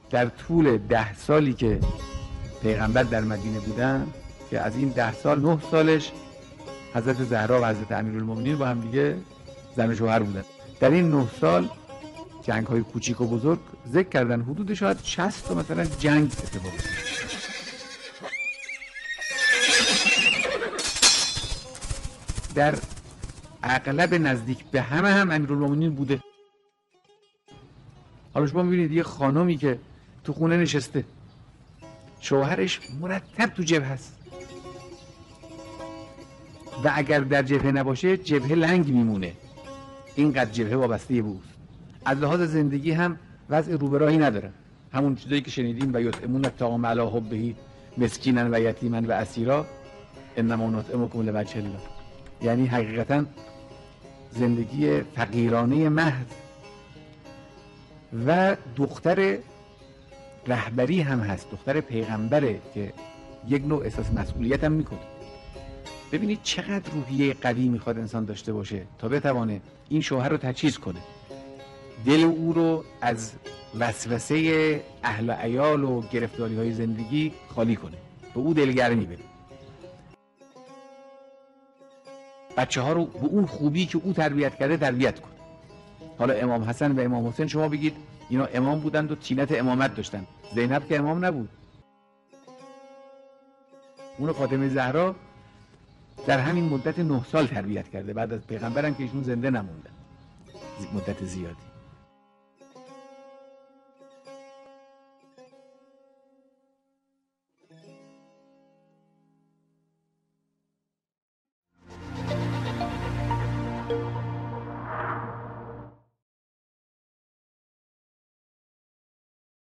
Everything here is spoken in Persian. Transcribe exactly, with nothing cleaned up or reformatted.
در طول ده سالی که پیغمبر در مدینه بودن که از این ده سال نه سالش حضرت زهرا و حضرت امیرالمومنین با هم دیگه زن و شوهر بودن. در این نه سال جنگ های کوچیک و بزرگ ذکر کردن حدود شاید شصت تا مثلا جنگ اتفاق افتاد. در اغلب نزدیک به همه هم امیرالمومنین بوده. حالا شما میبینید یه خانمی که تو خونه نشسته، شوهرش مرتب تو جبهه است و اگر در جبهه نباشه جبهه لنگ میمونه، اینقدر جبهه وابسته به اوست. از لحاظ زندگی هم وضع روبراهی نداره، همون چیزایی که شنیدیم و یطعمون الطعام علی حبه مسکینا و یتیما و اسیرا انما نطعمکم لوجه الله. یعنی حقیقتا زندگی فقیرانه محض. و دختر رهبری هم هست، دختر پیغمبره که یک نوع احساس مسئولیت هم میکنه. ببینید چقدر روحیه قوی میخواد انسان داشته باشه تا بتوانه این شوهر رو تجهیز کنه، دل او رو از وسوسه اهل و عیال و گرفتاری های زندگی خالی کنه، به او دلگرمی بده، بچه ها رو به اون خوبی که او تربیت کرده تربیت کنه. حالا امام حسن و امام حسین شما بگید اینا امام بودند و طینت امامت داشتن، زینب که امام نبود. اون فاطمه زهرا در همین مدت نه سال تربیت کرده، بعد از پیغمبرم که ایشون زنده نموندن مدت زیادی.